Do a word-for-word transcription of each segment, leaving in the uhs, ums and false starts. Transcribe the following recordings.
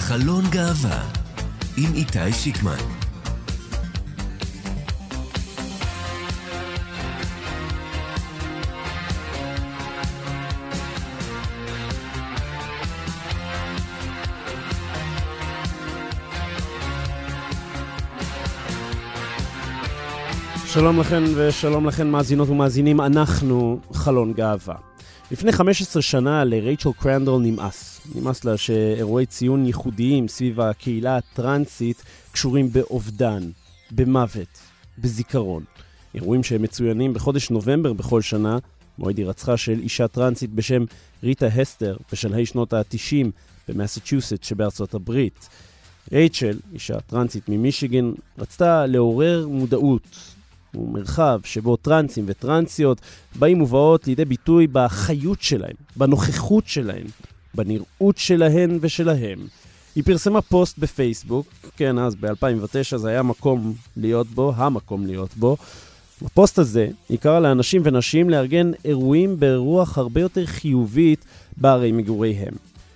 חלון גאווה עם איתי שיקמן. שלום לכן ושלום לכן מאזינות ומאזינים, אנחנו חלון גאווה. לפני חמש עשרה שנה לרייצ'ל קרנדל נמאס. נמאס לה שאירועי ציון ייחודיים סביב הקהילה הטרנסית קשורים באובדן, במוות, בזיכרון. אירועים שהם מצוינים בחודש נובמבר בכל שנה, מועד הירצחה של אישה טרנסית בשם ריטה הסטר בשלהי שנות ה-תשעים במסצ'וסט שבארצות הברית. רייצ'ל, אישה טרנסית ממישיגן, רצתה לעורר מודעות ומרחב שבו טרנסים וטרנסיות באים ובאות לידי ביטוי בחיות שלהם, בנוכחות שלהם, בנראות שלהן ושלהם. היא פרסמה פוסט בפייסבוק, כן, אז ב-אלפיים ותשע זה היה מקום להיות בו, המקום להיות בו. בפוסט הזה היא קראה לאנשים ונשים לארגן אירועים ברוח הרבה יותר חיובית בערי מגוריהם.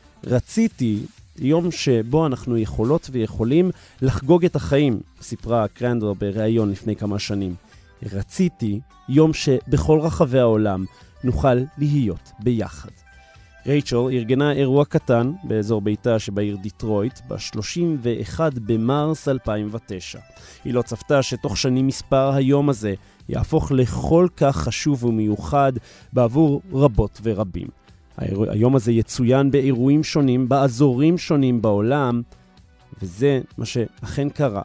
רציתי יום שבו אנחנו יכולות ויכולים לחגוג את החיים, סיפרה קרנדל בראיון לפני כמה שנים. רציתי יום שבכל רחבי העולם נוכל להיות ביחד. רייצ'ל ארגנה אירוע קטן באזור ביתה שבעיר דיטרויט ב-שלושים ואחד במרס אלפיים ותשע. היא לא צפתה שתוך שנים מספר היום הזה יהפוך לכל כך חשוב ומיוחד בעבור רבות ורבים. היום הזה יצוין באירועים שונים, באזורים שונים בעולם, וזה מה שאכן קרה.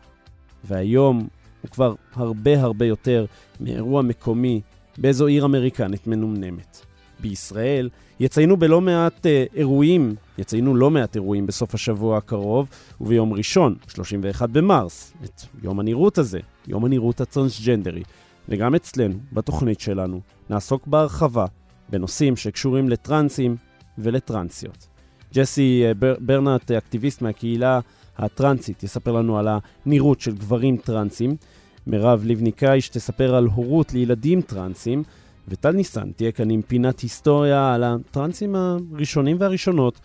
והיום הוא כבר הרבה הרבה יותר מאירוע מקומי באיזו עיר אמריקנית מנומנמת. בישראל יציינו בלא מעט אירועים, יציינו לא מעט אירועים בסוף השבוע הקרוב, וביום ראשון, שלושים ואחד במרס, את יום הנראות הזה, יום הנראות הטרנסג'נדרי. וגם אצלנו, בתוכנית שלנו, נעסוק בהרחבה בנושאים שקשורים לטרנסים ולטרנסיות. ג'סי ברנט, אקטיביסט מהקהילה הטרנסית, יספר לנו על הנראות של גברים טרנסים. מירב לבניקאי שתספר על הורות לילדים טרנסים. וטל ניסן תהיה כאן עם פינת היסטוריה על הטרנסים הראשונים והראשונות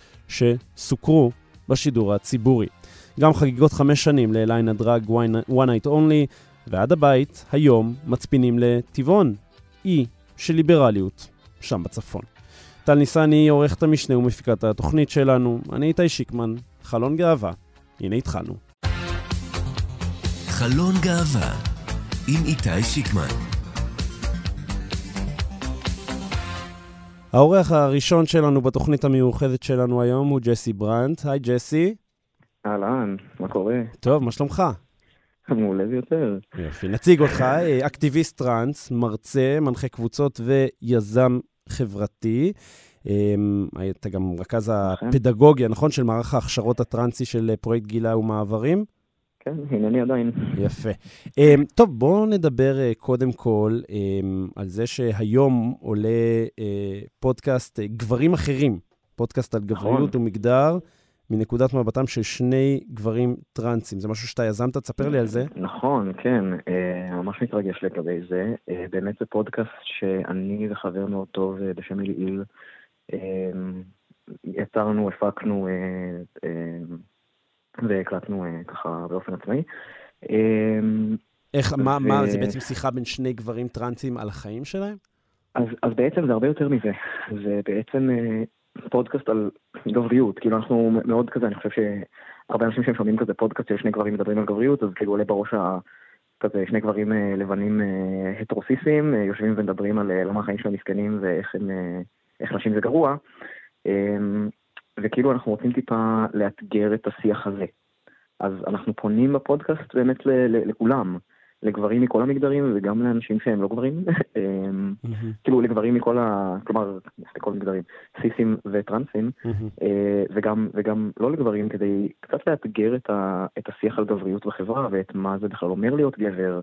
שסוקרו בשידור הציבורי. גם חגיגות חמש שנים לאליין הדרג One Night Only, ועד הבית היום מצפינים לטבעון, אי של ליברליות שם בצפון. טל ניסן היא עורכת המשנה ומפיקת התוכנית שלנו. אני איתי שיקמן, חלון גאווה. הנה התחלנו. חלון גאווה עם איתי שיקמן. האורח הראשון שלנו בתוכנית המיוחדת שלנו היום הוא ג'סי ברנט. היי ג'סי. אהלן, מה קורה? טוב, מה שלומך? מעולה ביותר. יופי, נציג אותך, אקטיביסט טרנס, מרצה, מנחה קבוצות ויזם חברתי. אתה גם רכז הפדגוגיה, נכון? של מערך ההכשרות הטרנסי של פרויקט גילה ומעברים? כן, הנני עדיין. יפה. טוב, בואו נדבר קודם כל על זה שהיום עולה פודקאסט גברים אחרים, פודקאסט על גבריות ומגדר, מנקודת מבטם של שני גברים טרנסים. זה משהו שאתה יזמת, תספר לי על זה. נכון, כן. ממש מתרגש לגבי זה. באמת זה פודקאסט שאני וחבר מאוד טוב בשם אליעיל יצרנו, הפקנו והקלטנו ככה באופן עצמאי. איך, מה, מה, זה בעצם שיחה בין שני גברים טרנסים על החיים שלהם? אז, אז בעצם זה הרבה יותר מזה. זה בעצם פודקאסט על גבריות. כאילו אנחנו מאוד כזה, אני חושב שהרבה אנשים שהם שומעים כזה פודקאסט של שני גברים מדברים על גבריות, אז כאילו עולה בראש כזה שני גברים לבנים הטרוסיסים, יושבים ומדברים על למה החיים שלהם מסכנים ואיך הם, איך נשים זה גרוע. וכאילו אנחנו רוצים טיפה לאתגר את השיח הזה. אז אנחנו פונים בפודקאסט באמת לכולם, לגברים מכל המגדרים וגם לאנשים שהם לא גברים, כאילו לגברים מכל ה... כלומר, לכל מגדרים, סיסים וטרנסים, וגם, וגם לא לגברים, כדי קצת לאתגר את, ה, את השיח על גבריות בחברה, ואת מה זה בכלל אומר להיות גבר,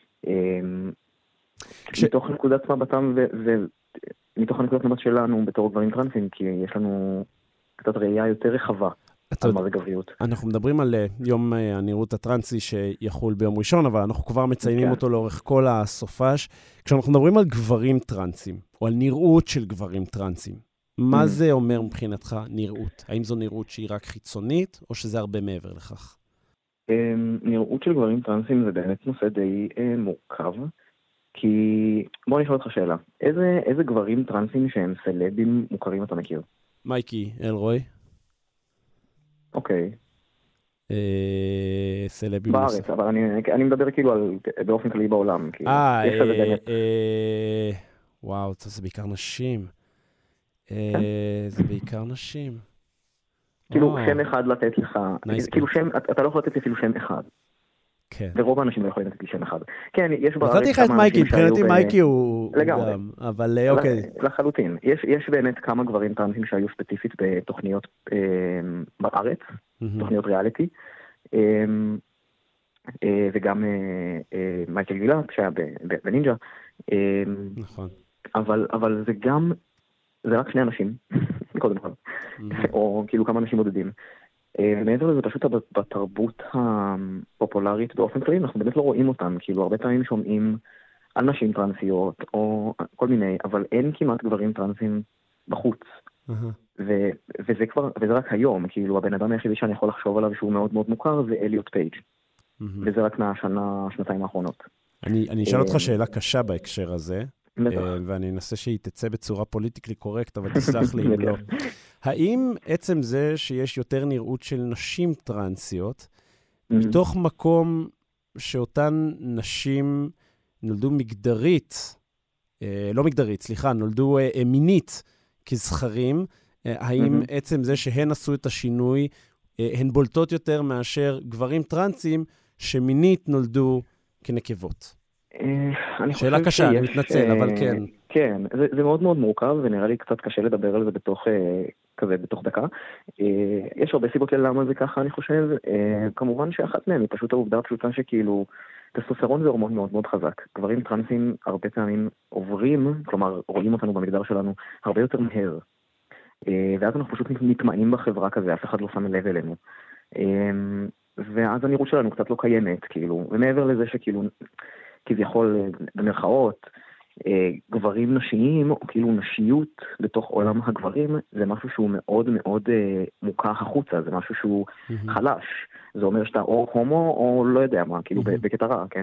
מתוך נקודת מבטם ומתוך הנקודת מבט שלנו בתור גברים טרנסים, כי יש לנו קצת ראייה יותר רחבה. על מה זה גבריות. אנחנו מדברים על יום הנראות הטרנסי שיחול ביום ראשון, אבל אנחנו כבר מציינים אותו לאורך כל הסופש. כשאנחנו מדברים על גברים טרנסים, או על נראות של גברים טרנסים, מה זה אומר מבחינתך נראות? האם זו נראות שהיא רק חיצונית, או שזה הרבה מעבר לכך? נראות של גברים טרנסים זה באמת נושא די מורכב, כי בוא נשאל אותך שאלה, איזה, איזה גברים טרנסים שהם סלבים מוכרים אתה מכיר? מייקי אלרוי. אוקיי. אה, סלבים. בארץ, אבל אני, אני מדבר כאילו על, באופן כללי בעולם. אה, אה, באמת... אה, וואו, זה בעיקר נשים. אה, זה בעיקר נשים. כאילו שם אחד לתת לך, כאילו שם, אתה לא יכול לתת אפילו שם אחד. כן. ורוב האנשים לא יכולים לתת לי שם אחד. כן, יש בארץ נתתי לך את מייקי, מבחינתי מייקי הוא גם, אבל אוקיי. לחלוטין. יש באמת כמה גברים טרנסים שהיו ספציפית בתוכניות בארץ, תוכניות ריאליטי, וגם מייקל גילת, שהיה בנינג'ה. נכון. אבל זה גם, זה רק שני אנשים, קודם כל. או כאילו כמה אנשים מודדים. ומעבר לזה, פשוט בתרבות הפופולרית באופן כללי, אנחנו באמת לא רואים אותם, כאילו הרבה פעמים שומעים על נשים טרנסיות, או כל מיני, אבל אין כמעט גברים טרנסים בחוץ. וזה כבר, וזה רק היום, כאילו הבן אדם היחידי שאני יכול לחשוב עליו שהוא מאוד מאוד מוכר, זה אליוט פייג'. וזה רק מהשנה, שנתיים האחרונות. אני אשאל אותך שאלה קשה בהקשר הזה, ואני אנסה שהיא תצא בצורה פוליטיקלי קורקט, אבל תסלח לי אם לא. האם עצם זה שיש יותר נראות של נשים טרנסיות, מתוך מקום שאותן נשים נולדו מגדרית, לא מגדרית, סליחה, נולדו מינית כזכרים, האם עצם זה שהן עשו את השינוי, הן בולטות יותר מאשר גברים טרנסים שמינית נולדו כנקבות? שאלה קשה, אני מתנצל, אבל כן. כן, זה, זה מאוד מאוד מורכב, ונראה לי קצת קשה לדבר על זה בתוך, כזה, בתוך דקה. יש הרבה סיבות ללמה זה ככה, אני חושב. כמובן שאחת מהם היא פשוט העובדה הפשוטה שכאילו, טסטוסטרון זה הורמון מאוד מאוד חזק. גברים טרנסים הרבה פעמים עוברים, כלומר, רואים אותנו במגדר שלנו הרבה יותר מהר. ואז אנחנו פשוט נטמעים בחברה כזה, אף אחד לא שם לב אלינו. ואז הנראות שלנו קצת לא קיימת, כאילו, ומעבר לזה שכאילו, כביכול במרכאות, גברים נשיים, או כאילו נשיות בתוך עולם הגברים, זה משהו שהוא מאוד מאוד מוכח החוצה, זה משהו שהוא חלש. זה אומר שאתה או הומו, או לא יודע מה, כאילו בקטע רע, כן?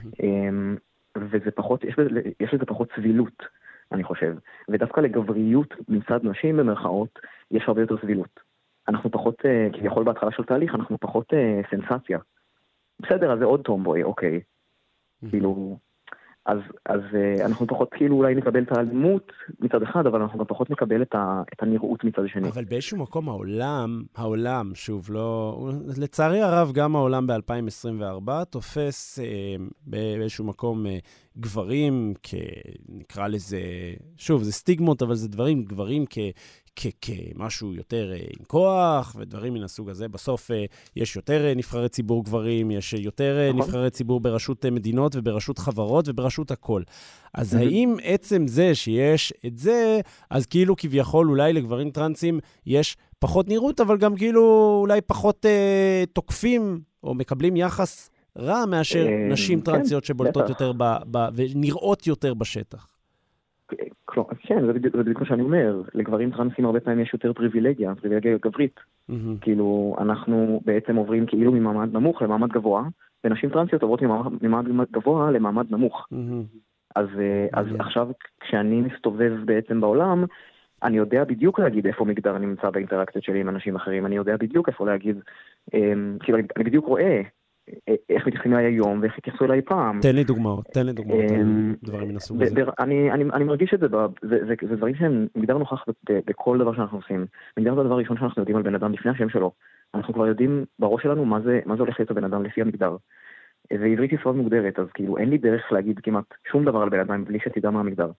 וזה פחות, יש לזה פחות סבילות, אני חושב. ודווקא לגבריות מצד נשים במרכאות, יש הרבה יותר סבילות. אנחנו פחות, כביכול בהתחלה של תהליך, אנחנו פחות סנסציה. בסדר, אז זה עוד טומבוי, אוקיי. כאילו, אז, אז אנחנו פחות כאילו אולי נקבל את האלימות מצד אחד, אבל אנחנו גם פחות נקבל את, ה, את הנראות מצד השני. אבל באיזשהו מקום העולם, העולם, שוב, לא, לצערי הרב גם העולם ב-אלפיים עשרים וארבע תופס אה, באיזשהו מקום אה, גברים, כ, נקרא לזה, שוב, זה סטיגמות, אבל זה דברים, גברים כ... כמשהו יותר עם כוח ודברים מן הסוג הזה. בסוף יש יותר נבחרי ציבור גברים, יש יותר נבחרי ציבור ברשות מדינות וברשות חברות וברשות הכל. אז האם עצם זה שיש את זה, אז כאילו כביכול אולי לגברים טרנסים יש פחות נראות, אבל גם כאילו אולי פחות אה, תוקפים או מקבלים יחס רע מאשר נשים טרנסיות שבולטות יותר ב, ב, ונראות יותר בשטח? כן, זה בדיוק מה שאני אומר. לגברים טרנסים הרבה פעמים יש יותר פריבילגיה, פריבילגיה גברית. כאילו, אנחנו בעצם עוברים כאילו ממעמד נמוך למעמד גבוה, ונשים טרנסיות עוברות ממעמד גבוה למעמד נמוך. אז עכשיו, כשאני מסתובב בעצם בעולם, אני יודע בדיוק להגיד איפה מגדר נמצא באינטראקציות שלי עם אנשים אחרים, אני יודע בדיוק איפה להגיד, כאילו, אני בדיוק רואה איך מתייחסים אליי היום ואיך התייחסו אליי פעם. תן לי דוגמאות, תן לי דוגמאות, דברים מן הסוג הזה. אני מרגיש את זה, זה דברים שהם מגדר נוכח בכל דבר שאנחנו עושים. מגדר זה הדבר הראשון שאנחנו יודעים על בן אדם לפני השם שלו. אנחנו כבר יודעים בראש שלנו מה זה הולך להיות הבן אדם לפי המגדר. ועברית ישראל מוגדרת, אז כאילו אין לי דרך להגיד כמעט שום דבר על בן אדם בלי שתדע מה המגדר.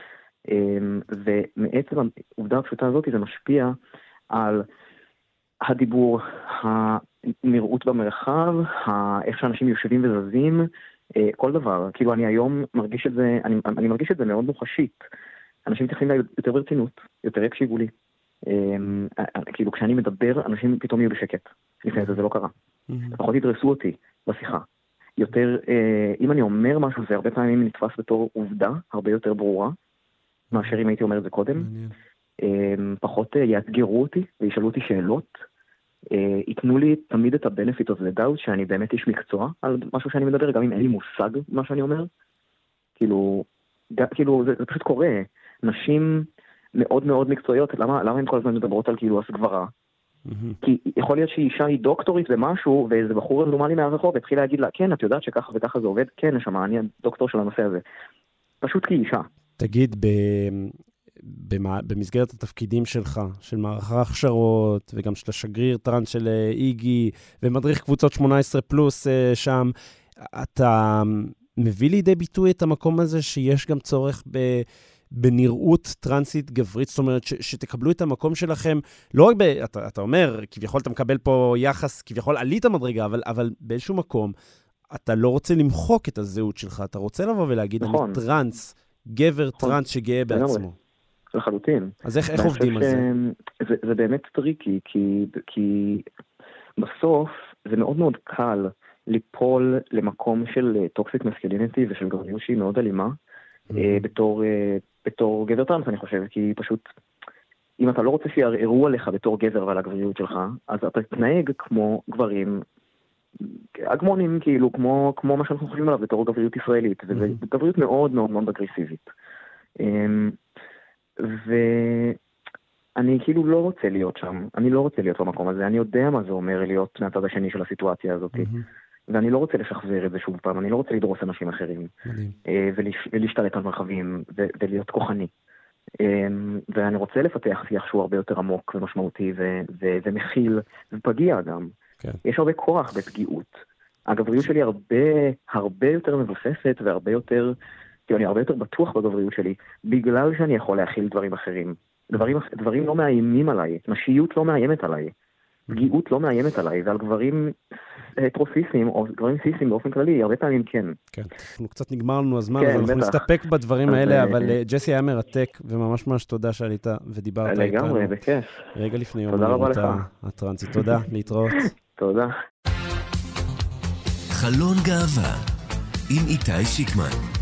ומעצם העובדה הפשוטה הזאת זה משפיע על הדיבור, הנראות במרחב, איך שאנשים יושבים וזזים, כל דבר. כאילו אני היום מרגיש את זה, אני, אני מרגיש את זה מאוד מוחשית. אנשים מתייחסים לה יותר ברצינות, יותר יקשיבו לי. כאילו כשאני מדבר, אנשים פתאום יהיו בשקט. לפני זה זה לא קרה. פחות ידרסו אותי בשיחה. יותר, אם אני אומר משהו, זה הרבה פעמים נתפס בתור עובדה, הרבה יותר ברורה, מאשר אם הייתי אומר את זה קודם. פחות יאתגרו אותי וישאלו אותי שאלות, ייתנו לי תמיד את ה-benefit of the doubt שאני באמת איש מקצוע על משהו שאני מדבר, גם אם אין לי מושג מה שאני אומר. כאילו, כאילו זה, זה פשוט קורה. נשים מאוד מאוד מקצועיות, למה, למה הן כל הזמן מדברות על כאילו הסגברה? Mm-hmm. כי יכול להיות שאישה היא דוקטורית במשהו, ואיזה בחור רנדומלי מהרחוב התחיל להגיד לה, כן, את יודעת שככה וככה זה עובד? כן, נשמה, אני הדוקטור של הנושא הזה. פשוט כאישה. תגיד, ב... במסגרת התפקידים שלך, של מערך ההכשרות, וגם של השגריר טרנס של איגי, ומדריך קבוצות שמונה עשרה פלוס שם, אתה מביא לידי ביטוי את המקום הזה שיש גם צורך ב... בנראות טרנסית גברית, זאת אומרת, ש, שתקבלו את המקום שלכם, לא רק ב... אתה, אתה אומר, כביכול אתה מקבל פה יחס, כביכול עלית המדרגה, אבל, אבל באיזשהו מקום, אתה לא רוצה למחוק את הזהות שלך, אתה רוצה לבוא ולהגיד, נכון. אני טרנס, גבר נכון. טרנס שגאה בעצמו. לחלוטין. אז איך, איך עובדים על זה? זה? זה באמת טריקי, כי, כי בסוף זה מאוד מאוד קל ליפול למקום של טוקסיק מסקליניטי ושל גבריות שהיא מאוד אלימה, mm-hmm. בתור, בתור גבר טרנס, אני חושב, כי פשוט, אם אתה לא רוצה שיערערו עליך בתור גבר ועל הגבריות שלך, אז אתה תתנהג כמו גברים, אגמונים, כאילו, כמו, כמו מה שאנחנו חושבים עליו בתור גבריות ישראלית, mm-hmm. וזו גבריות מאוד מאוד מאוד אגרסיבית. ואני כאילו לא רוצה להיות שם, אני לא רוצה להיות במקום הזה, אני יודע מה זה אומר להיות מהצד השני של הסיטואציה הזאת, mm-hmm. ואני לא רוצה לשחזר את זה שוב פעם, אני לא רוצה לדרוס אנשים אחרים, mm-hmm. ולש, ולהשתלט על מרחבים, ו, ולהיות כוחני. ואני רוצה לפתח שיח שהוא הרבה יותר עמוק ומשמעותי, ו, ו, ומכיל, ופגיע גם. Okay. יש הרבה כוח בפגיעות. הגבריות שלי הרבה, הרבה יותר מבוססת, והרבה יותר... כי אני הרבה יותר בטוח בגבריות שלי, בגלל שאני יכול להכיל דברים אחרים. דברים, דברים לא מאיימים עליי, נשיות לא מאיימת עליי, פגיעות לא מאיימת עליי, ועל גברים הטרוסיסטים, או גברים סיסטים באופן כללי, הרבה פעמים כן. כן, אנחנו קצת נגמר לנו הזמן, כן, אז אנחנו נסתפק בדברים האלה, אבל ג'סי היה מרתק, וממש ממש תודה שעלית ודיברת איתנו. לגמרי, בכיף. רגע לפני יום הנראות הטרנסית. תודה, להתראות. תודה. חלון גאווה, עם איתי שיקמן.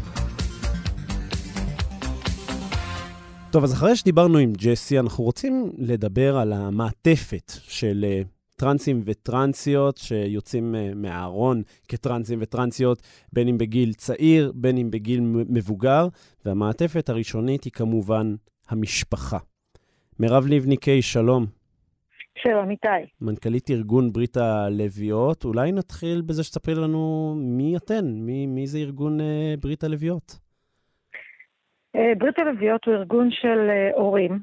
טוב, אז אחרי שדיברנו עם ג'סי, אנחנו רוצים לדבר על המעטפת של uh, טרנסים וטרנסיות שיוצאים uh, מהארון כטרנסים וטרנסיות, בין אם בגיל צעיר, בין אם בגיל מבוגר, והמעטפת הראשונית היא כמובן המשפחה. מירב לבני-קיי, שלום. שלום, איתי. מנכ"לית ארגון ברית הלביאות, אולי נתחיל בזה שתספרי לנו מי אתן, מי, מי זה ארגון uh, ברית הלביאות? ברית הלביאות הוא ארגון של הורים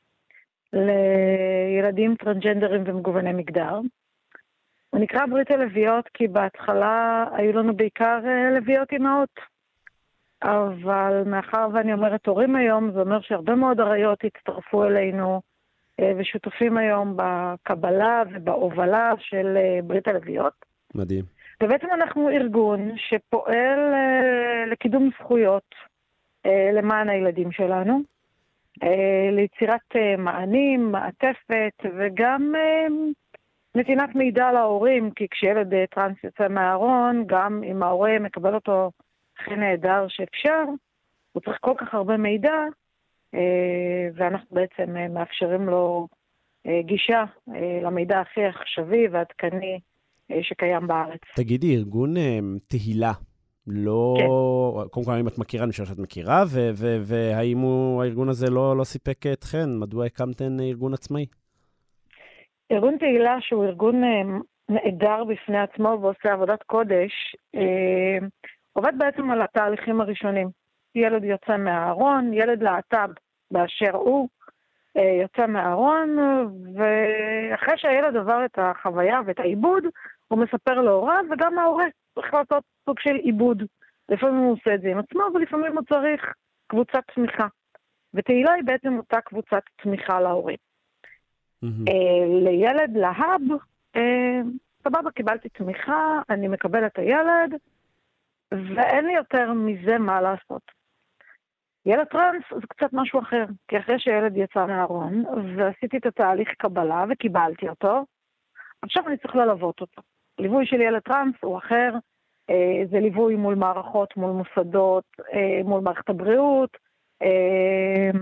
לילדים טרנסג'נדרים ומגווני מגדר. הוא נקרא ברית הלביאות כי בהתחלה היו לנו בעיקר לביאות אימהות. אבל מאחר ואני אומרת הורים היום, זה אומר שהרבה מאוד עריות הצטרפו אלינו ושותפים היום בקבלה ובהובלה של ברית הלביאות. מדהים. ובעצם אנחנו ארגון שפועל לקידום זכויות, למען הילדים שלנו, ליצירת מענים, מעטפת, וגם נתינת מידע להורים, כי כשילד טרנס יוצא מהארון, גם אם ההורה מקבל אותו הכי נהדר שאפשר, הוא צריך כל כך הרבה מידע, ואנחנו בעצם מאפשרים לו גישה למידע הכי עכשווי והעדכני שקיים בארץ. תגידי, ארגון תהילה, לא, כן. קודם כל, אם את מכירה, אני חושב שאת מכירה, ו- ו- והאם הוא, הארגון הזה לא, לא סיפק אתכן? מדוע הקמתן ארגון עצמאי? ארגון תהילה, שהוא ארגון נהדר בפני עצמו ועושה עבודת קודש, אה, עובד בעצם על התהליכים הראשונים. ילד יוצא מהארון, ילד להט"ב באשר הוא, אה, יוצא מהארון, ואחרי שהילד עבר את החוויה ואת העיבוד, הוא מספר להוריו, וגם ההורה צריך לעשות סוג של עיבוד. לפעמים הוא עושה את זה עם עצמו, ולפעמים הוא צריך קבוצת תמיכה. ותהילה היא בעצם אותה קבוצת תמיכה להורים. Mm-hmm. אה, לילד להב, אה, סבבה, קיבלתי תמיכה, אני מקבל את הילד, ואין לי יותר מזה מה לעשות. ילד טרנס זה קצת משהו אחר, כי אחרי שילד יצא מהארון, ועשיתי את התהליך קבלה וקיבלתי אותו, עכשיו אני צריך ללוות אותו. ליווי של ילד טרנס הוא אחר, אה, זה ליווי מול מערכות, מול מוסדות, אה, מול מערכת הבריאות, אה,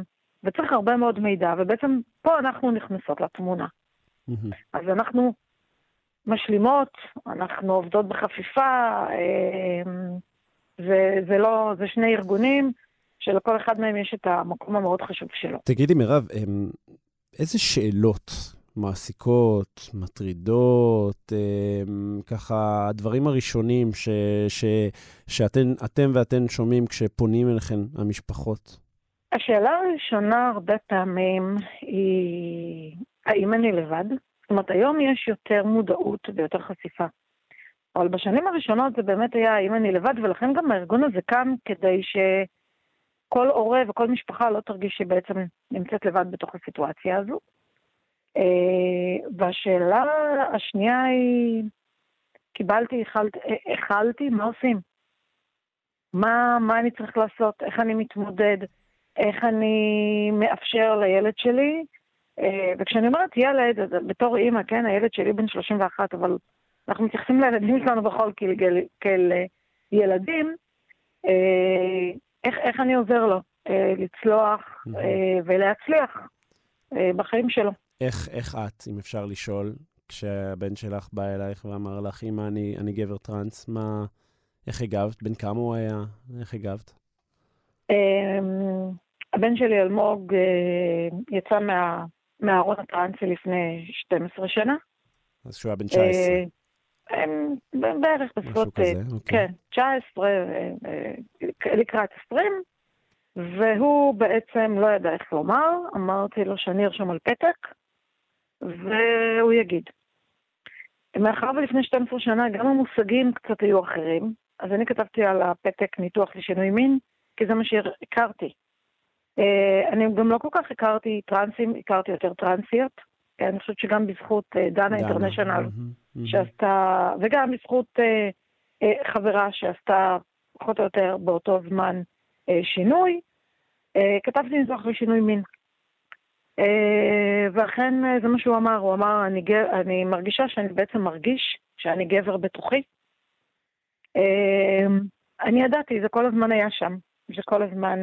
וצריך הרבה מאוד מידע, ובעצם פה אנחנו נכנסות לתמונה. אז אנחנו משלימות, אנחנו עובדות בחפיפה, וזה לא, זה שני ארגונים, שלכל אחד מהם יש את המקום המאוד חשוב שלו. תגידי, מירב, איזה שאלות מעסיקות, מטרידות, ככה, הדברים הראשונים ש, ש, שאתם אתם ואתן שומעים כשפונים אליכם המשפחות? השאלה הראשונה הרבה פעמים היא, האם אני לבד? זאת אומרת, היום יש יותר מודעות ויותר חשיפה. אבל בשנים הראשונות זה באמת היה, האם אני לבד, ולכן גם הארגון הזה קם כדי שכל הורה וכל משפחה לא תרגיש שבעצם נמצאת לבד בתוך הסיטואציה הזו. והשאלה השנייה היא, קיבלתי, החלתי, החלתי, מה עושים? מה, מה אני צריך לעשות? איך אני מתמודד? איך אני מאפשר לילד שלי? וכשאני אומרת ילד, בתור אימא, כן, הילד שלי בן שלושים ואחת, אבל אנחנו מתייחסים לילדים שלנו בכל כאל, כאל ילדים, איך, איך אני עוזר לו לצלוח ולהצליח בחיים שלו. איך, איך את, אם אפשר לשאול, כשהבן שלך בא אלייך ואמר לך, אמא, אני, אני גבר טרנס, מה, איך הגבת? בן כמה הוא היה? איך הגבת? הבן שלי אלמוג יצא מה, מהארון הטרנסי לפני שתים עשרה שנה. אז שהוא היה בן תשע עשרה. בערך בסביבות, כן, תשע עשרה, לקראת עשרים, והוא בעצם לא ידע איך לומר, אמרתי לו שאני ארשום על פתק, והוא יגיד. מאחר ולפני שתים עשרה שנה גם המושגים קצת היו אחרים, אז אני כתבתי על הפתק ניתוח לשינוי מין, כי זה מה שהכרתי. אני גם לא כל כך הכרתי טרנסים, הכרתי יותר טרנסיות, אני חושבת שגם בזכות דנה אינטרנשיונל, שעשתה, וגם בזכות חברה שעשתה פחות או יותר באותו זמן שינוי, כתבתי ניתוח לשינוי מין. ואכן זה מה שהוא אמר, הוא אמר, אני, אני מרגישה שאני בעצם מרגיש שאני גבר בתוכי. אני ידעתי, זה כל הזמן היה שם, זה כל הזמן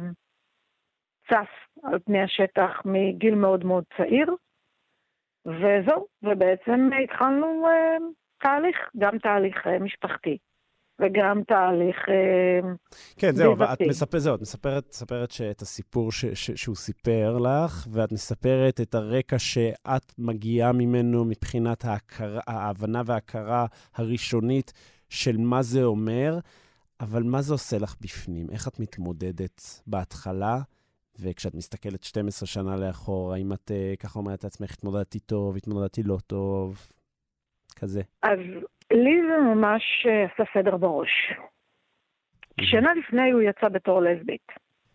צף על פני השטח מגיל מאוד מאוד צעיר, וזהו, ובעצם התחלנו תהליך, גם תהליך משפחתי. וגם תהליך כן, זהו, ואת מספרת, זהו, את מספרת, מספרת את הסיפור ש, ש, שהוא סיפר לך, ואת מספרת את הרקע שאת מגיעה ממנו מבחינת ההכרה, ההבנה וההכרה הראשונית של מה זה אומר, אבל מה זה עושה לך בפנים? איך את מתמודדת בהתחלה, וכשאת מסתכלת שתים עשרה שנה לאחור, האם את ככה אומרת לעצמך, התמודדתי טוב, התמודדתי לא טוב, כזה? אז לי זה ממש עשה סדר בראש. שנה לפני הוא יצא בתור לסבית.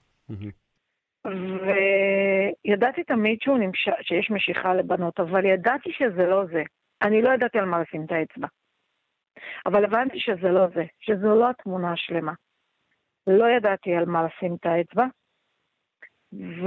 וידעתי תמיד שהוא נמש... שיש משיכה לבנות, אבל ידעתי שזה לא זה. אני לא ידעתי על מה לשים את האצבע. אבל הבנתי שזה לא זה, שזו לא התמונה השלמה. לא ידעתי על מה לשים את האצבע. ו...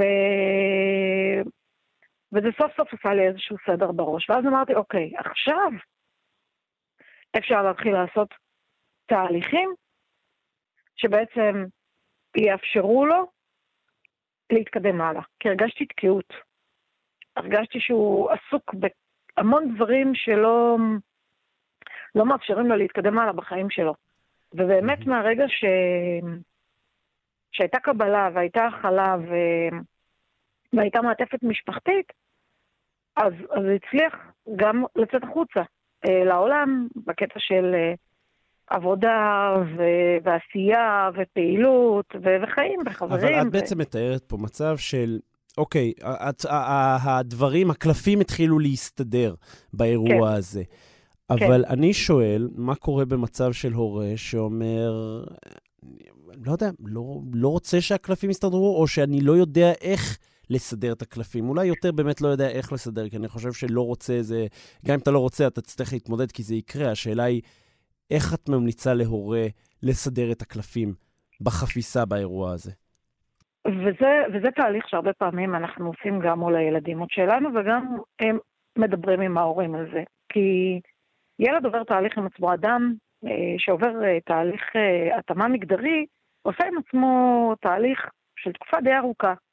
וזה סוף סוף עשה לי איזשהו סדר בראש. ואז אמרתי, אוקיי, עכשיו אפשר להתחיל לעשות תהליכים שבעצם יאפשרו לו להתקדם הלאה. כי הרגשתי תקיעות. הרגשתי שהוא עסוק בהמון דברים שלא לא מאפשרים לו להתקדם הלאה בחיים שלו. ובאמת מהרגע ש... שהייתה קבלה והייתה הכלה ו... והייתה מעטפת משפחתית, אז, אז הצליח גם לצאת החוצה. לעולם, בקטע של עבודה ו- ועשייה ופעילות ו- וחיים וחברים. אבל את בעצם מתארת פה מצב של, אוקיי, הדברים, הקלפים התחילו להסתדר באירוע הזה. אבל אני שואל, מה קורה במצב של הורה שאומר, לא יודע, לא, לא רוצה שהקלפים יסתדרו, או שאני לא יודע איך לסדר את הקלפים. אולי יותר באמת לא יודע איך לסדר, כי אני חושב שלא רוצה זה, גם אם אתה לא רוצה, אתה תצטרך להתמודד, כי זה יקרה. השאלה היא, איך את ממליצה להורה לסדר את הקלפים בחפיסה באירוע הזה? וזה, וזה תהליך שהרבה פעמים אנחנו עושים גם מול הילדים עוד שלנו, וגם הם מדברים עם ההורים על זה. כי ילד עובר תהליך עם עצמו, אדם שעובר תהליך התאמה מגדרי, עושה עם עצמו תהליך של תקופה די ארוכה.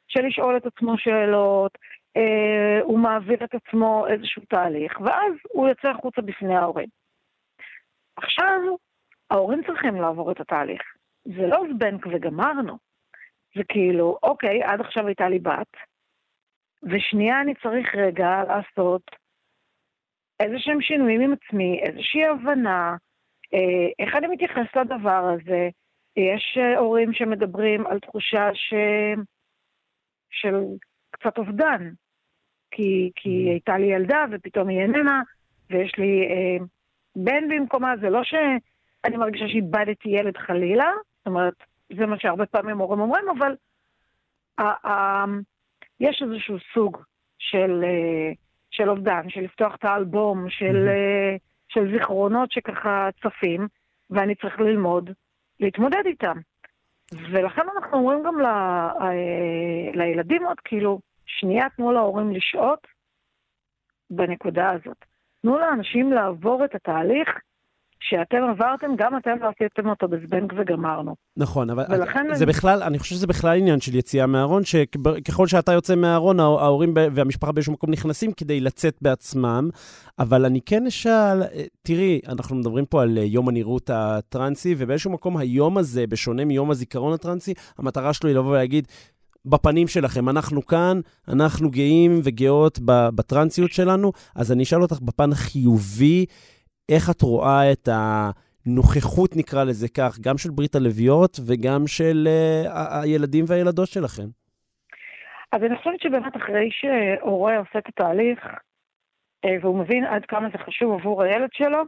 של לשאול את עצמו שאלות, אה, הוא מעביר את עצמו איזשהו תהליך, ואז הוא יוצא החוצה בפני ההורים. עכשיו, ההורים צריכים לעבור את התהליך. זה לא זבנק וגמרנו. זה כאילו, אוקיי, עד עכשיו הייתה לי בת, ושנייה אני צריך רגע לעשות איזה שהם שינויים עם עצמי, איזושהי הבנה, אה, איך אני מתייחס לדבר הזה. יש הורים שמדברים על תחושה ש... של קצת אובדן, כי, כי הייתה לי ילדה ופתאום היא איננה, ויש לי אה, בן במקומה, זה לא שאני מרגישה שאיבדתי ילד חלילה, זאת אומרת, זה מה שהרבה פעמים הורים אומרים, אבל אה, אה, יש איזשהו סוג של, אה, של אובדן, של לפתוח את האלבום, של, אה, של זיכרונות שככה צפים, ואני צריך ללמוד, להתמודד איתם. ולכן אנחנו אומרים גם ל, אה, לילדים עוד, כאילו, שנייה תנו להורים לשעות בנקודה הזאת. תנו לאנשים לעבור את התהליך שאתם עברתם, גם אתם לא עשיתם אותו בזבנג וגמרנו. נכון, אבל ולכן זה בכלל, אני חושב שזה בכלל עניין של יציאה מהארון, שככל שאתה יוצא מהארון, ההורים והמשפחה באיזשהו מקום נכנסים כדי לצאת בעצמם, אבל אני כן אשאל, תראי, אנחנו מדברים פה על יום הנראות הטרנסי, ובאיזשהו מקום היום הזה, בשונה מיום הזיכרון הטרנסי, המטרה שלו היא לבוא ולהגיד, בפנים שלכם, אנחנו כאן, אנחנו גאים וגאות בטרנסיות שלנו, אז אני אשאל אותך בפן החיובי, איך את רואה את הנוכחות, נקרא לזה כך, גם של ברית הלוויות וגם של uh, הילדים והילדות שלכם? אז אני חושבת שבאמת אחרי שהורה עושה את התהליך, uh, והוא מבין עד כמה זה חשוב עבור הילד שלו,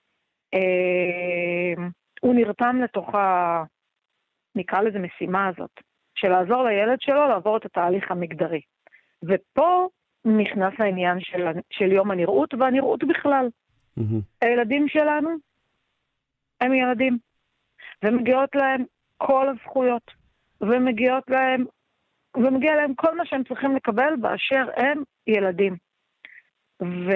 uh, הוא נרתם לתוך ה... נקרא לזה משימה הזאת, של לעזור לילד שלו לעבור את התהליך המגדרי. ופה נכנס העניין של, של יום הנראות והנראות בכלל. הילדים שלנו הם ילדים, ומגיעות להם כל הזכויות, ומגיעות להם, ומגיע להם כל מה שהם צריכים לקבל באשר הם ילדים. ו...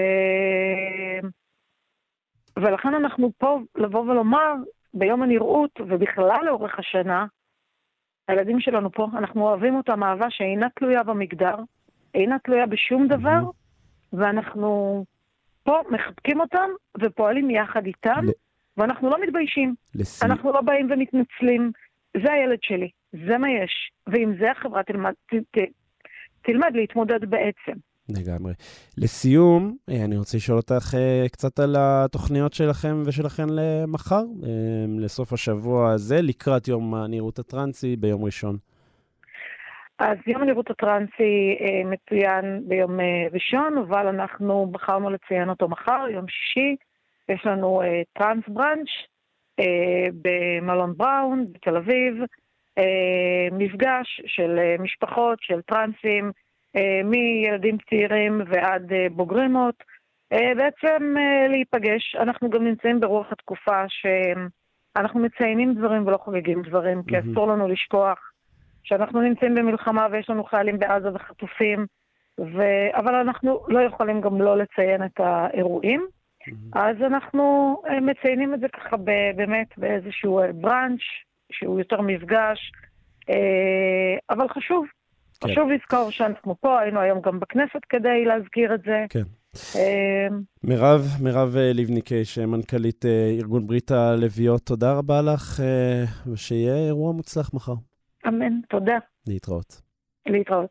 ולכן אנחנו פה לבוא ולומר, ביום הנראות, ובכלל לאורך השנה, הילדים שלנו פה, אנחנו אוהבים אותם אהבה שאינה תלויה במגדר, אינה תלויה בשום דבר, ואנחנו... פה מחבקים אותם ופועלים יחד איתם, ל... ואנחנו לא מתביישים. לסי... אנחנו לא באים ומתנצלים. זה הילד שלי, זה מה יש. ועם זה החברה תלמד, ת, ת, תלמד להתמודד בעצם. לגמרי. לסיום, אני רוצה לשאול אותך קצת על התוכניות שלכם ושלכם למחר, לסוף השבוע הזה, לקראת יום הנראות הטרנסי ביום ראשון. אז יום הנראות הטרנסי אה, מצוין ביום אה, ראשון, אבל אנחנו בחרנו לציין אותו מחר, יום שישי. יש לנו אה, טרנס ברנץ' אה, במלון בראון, בתל אביב, אה, מפגש של אה, משפחות, של טרנסים, אה, מילדים צעירים ועד אה, בוגרימות, אה, בעצם אה, להיפגש. אנחנו גם נמצאים ברוח התקופה שאנחנו מציינים דברים ולא חוגגים דברים, כי אסור לנו לשכוח שאנחנו נמצאים במלחמה ויש לנו חיילים בעזה וחטופים, ו... אבל אנחנו לא יכולים גם לא לציין את האירועים. Mm-hmm. אז אנחנו מציינים את זה ככה באמת באיזשהו ברנץ' שהוא יותר מפגש, אבל חשוב, כן. חשוב לזכור שאנחנו פה, היינו היום גם בכנסת כדי להזכיר את זה. כן. מירב, מירב לבניקי, שמנכ"לית ארגון ברית הלוויות, תודה רבה לך, ושיהיה אירוע מוצלח מחר. אמן, תודה. להתראות. להתראות.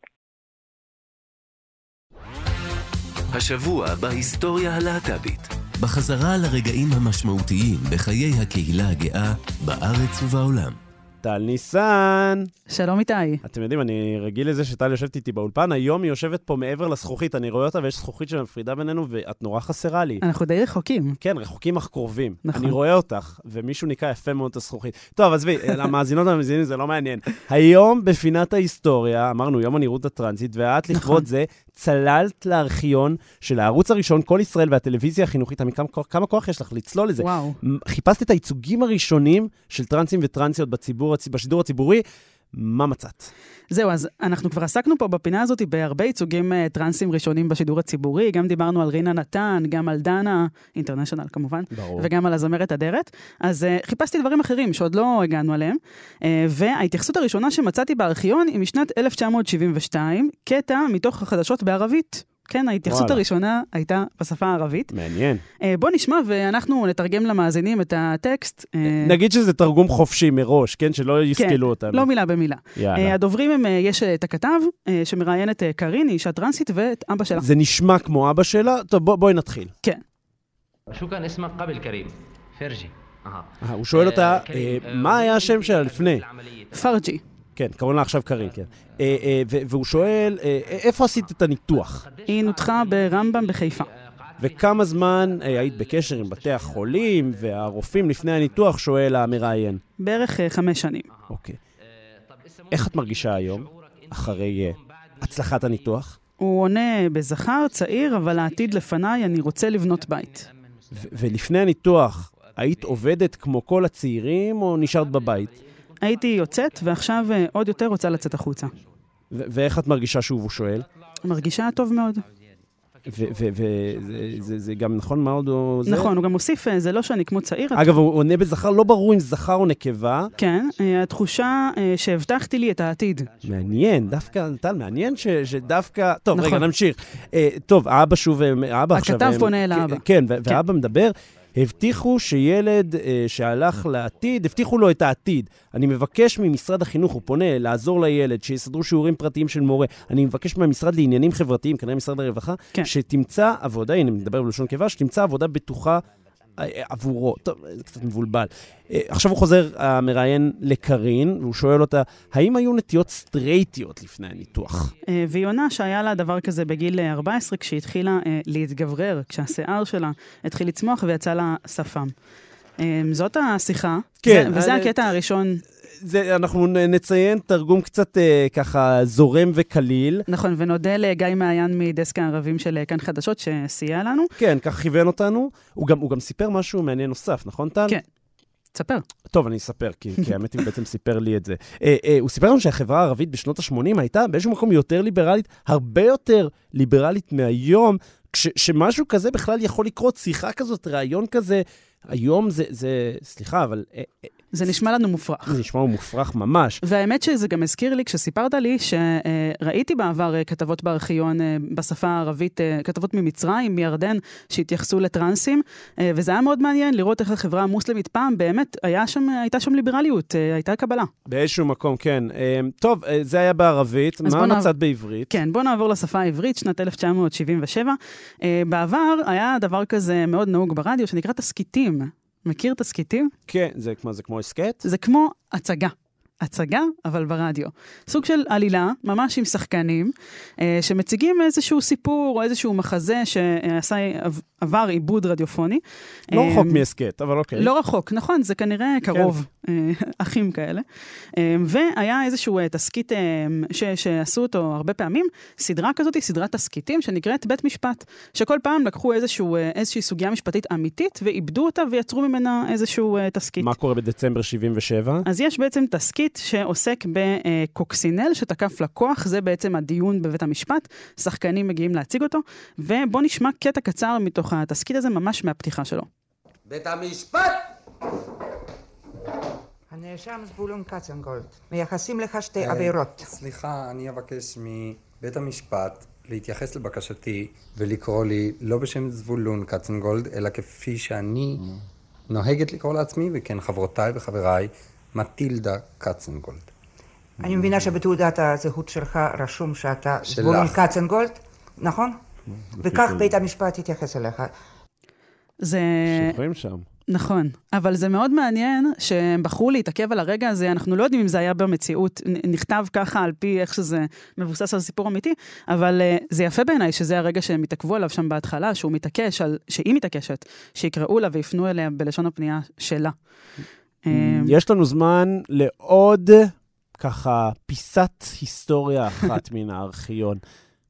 השבוע בהיסטוריה הלהט"בית. בחזרה לרגעים המשמעותיים בחיי הקהילה הגאה בארץ ובעולם. טל ניסן. שלום איתי. אתם יודעים, אני רגיל לזה שטל יושבת איתי באולפן, היום היא יושבת פה מעבר לזכוכית, אני רואה אותה ויש זכוכית שמפרידה בינינו, ואת נורא חסרה לי. אנחנו די רחוקים. כן, רחוקים אך קרובים. נכון. אני רואה אותך, ומישהו ניקה יפה מאוד את הזכוכית. טוב, עזבי, למאזינות והמאזינים זה לא מעניין. היום בפינת ההיסטוריה, אמרנו יום הנראות הטרנסית, ואת לכבוד זה צללת לארכיון של הערוץ הראשון, כל ישראל והטלוויזיה החינוכית, כמה כוח יש לך לצלול לזה? וואו. חיפשת את הייצוגים הראשונים של טרנסים וטרנסיות בציבור, בשידור הציבורי, מה מצאת? זהו, אז אנחנו כבר עסקנו פה בפינה הזאת בהרבה ייצוגים טרנסים ראשונים בשידור הציבורי, גם דיברנו על רינה נתן, גם על דנה, אינטרנשיונל כמובן, ברור. וגם על הזמרת אדרת. אז uh, חיפשתי דברים אחרים שעוד לא הגענו עליהם, uh, וההתייחסות הראשונה שמצאתי בארכיון היא משנת אלף תשע מאות שבעים ושתיים, קטע מתוך החדשות בערבית. כן, ההתייחסות וואלה. הראשונה הייתה בשפה הערבית. מעניין. בוא נשמע ואנחנו נתרגם למאזינים את הטקסט. נגיד שזה תרגום חופשי מראש, כן? שלא יסכלו אותנו. כן, לא מילה במילה. יאללה. הדוברים הם, יש את הכתב שמראיין את קרין, אישה טרנסית, ואת אבא שלה. זה נשמע כמו אבא שלה? טוב, בוא, בואי נתחיל. כן. شو كان اسمك قبل كريم؟ فرجي. הוא שואל אותה, מה היה השם שלה לפני? פרג'י. כן, קראו לה עכשיו קרין, כן. והוא שואל, איפה עשית את הניתוח? היא נותחה ברמב"ם בחיפה. וכמה זמן היית בקשר עם בתי החולים והרופאים לפני הניתוח, שואל המראיין? בערך חמש שנים. אוקיי. איך את מרגישה היום, אחרי הצלחת הניתוח? הוא עונה בזכר, צעיר, אבל העתיד לפניי, אני רוצה לבנות בית. ולפני הניתוח, היית עובדת כמו כל הצעירים או נשארת בבית? הייתי יוצאת, ועכשיו עוד יותר רוצה לצאת החוצה. ואיך את מרגישה שוב, הוא שואל? מרגישה טוב מאוד. וזה גם נכון מאוד או זה? נכון, הוא גם מוסיף, זה לא שאני כמו צעיר. אגב, הוא עונה בזכר, לא ברור אם זכר או נקבה. כן, התחושה שהבטחתי לי את העתיד. מעניין, דווקא, טל, מעניין שדווקא... טוב, רגע, נמשיך. טוב, האבא שוב, האבא עכשיו... הכתב פונה אל האבא. כן, והאבא מדבר... הבטיחו שילד אה, שהלך לעתיד, הבטיחו לו את העתיד. אני מבקש ממשרד החינוך, הוא פונה לעזור לילד, שיסדרו שיעורים פרטיים של מורה. אני מבקש מהמשרד לעניינים חברתיים, כנראה משרד הרווחה, כן. שתמצא עבודה, הנה מדבר בלשון קבע, שתמצא עבודה בטוחה עבורו. טוב, זה קצת מבולבל. עכשיו הוא חוזר, המראיין לקרין, והוא שואל אותה, האם היו נטיות סטרייטיות לפני הניתוח? והיא עונה שהיה לה דבר כזה בגיל ארבע עשרה, כשהיא התחילה להתגברר, כשהשיער שלה התחיל לצמוח ויצא לה שפם. זאת השיחה, כן, וזה הקטע הראשון. זה, אנחנו נציין תרגום קצת אה, ככה זורם וקליל. נכון, ונודה לגיא מעיין מדסק הערבים של כאן חדשות שסייע לנו. כן, כך כיוון אותנו. הוא גם, הוא גם סיפר משהו מעניין נוסף, נכון טל? כן, תספר. טוב, אני אספר, כי, כי האמת היא בעצם סיפר לי את זה. אה, אה, הוא סיפר לנו שהחברה הערבית בשנות ה-שמונים הייתה באיזשהו מקום יותר ליברלית, הרבה יותר ליברלית מהיום, כש, שמשהו כזה בכלל יכול לקרות, שיחה כזאת, רעיון כזה, היום זה, זה סליחה, אבל... אה, זה נשמע לנו מופרך. זה נשמע מופרך ממש. והאמת שזה גם הזכיר לי, כשסיפרת לי שראיתי בעבר כתבות בארכיון בשפה הערבית, כתבות ממצרים, מירדן, שהתייחסו לטרנסים, וזה היה מאוד מעניין לראות איך החברה המוסלמית פעם, באמת היה שם, הייתה שם ליברליות, הייתה קבלה. באיזשהו מקום, כן. טוב, זה היה בערבית, מה מצאת בעברית? כן, בוא נעבור לשפה העברית, שנת אלף תשע מאות שבעים ושבע. בעבר היה דבר כזה מאוד נהוג ברדיו, שנקרא תסקיטים. מכיר תסקיטים? כן, זה כמו, זה כמו הסקט? זה כמו הצגה. הצגה, אבל ברדיו. סוג של עלילה, ממש עם שחקנים, אה, שמציגים איזשהו סיפור או איזשהו מחזה שעשה עבר עיבוד רדיופוני. לא אה, רחוק מהסקט, אבל אוקיי. לא רחוק, נכון, זה כנראה קרוב, כן. אה, אחים כאלה. אה, והיה איזשהו אה, תסקית אה, ש, שעשו אותו הרבה פעמים, סדרה כזאת היא סדרת תסקיטים שנקראת בית משפט, שכל פעם לקחו איזשהו, אה, איזושהי סוגיה משפטית אמיתית, ואיבדו אותה ויצרו ממנה איזשהו אה, תסקית. מה קורה בדצמבר שבעים ושבע? אז יש בעצם תסקית שעוסק בקוקסינל שתקף לקוח, זה בעצם הדיון בבית המשפט, שחקנים מגיעים להציג אותו, ובוא נשמע קטע קצר מתוך התסקית הזה, ממש מהפתיחה שלו. בית המשפט! הנאשם זבולון קצנגולד, מייחסים לך שתי עבירות. סליחה, אני אבקש מבית המשפט להתייחס לבקשתי ולקרוא לי לא בשם זבולון קצנגולד, אלא כפי שאני נוהגת לקרוא לעצמי, וכן חברותיי וחבריי, מטילדה קצנגולד. אני מבינה שבתעודת הזהות שלך רשום שאתה זבולון קצנגולד, נכון? וכך בית המשפט יתייחס אליך. זה... שוכרים שם. נכון, אבל זה מאוד מעניין שהם בחרו להתעכב על הרגע הזה, אנחנו לא יודעים אם זה היה במציאות, נכתב ככה על פי איך שזה מבוסס על סיפור אמיתי, אבל uh, זה יפה בעיניי שזה הרגע שהם התעכבו עליו שם בהתחלה, שהוא מתעקש, על, שהיא מתעקשת, שיקראו לה ויפנו אליה בלשון הפנייה שלה. יש לנו זמן לעוד ככה פיסת היסטוריה אחת מן הארכיון.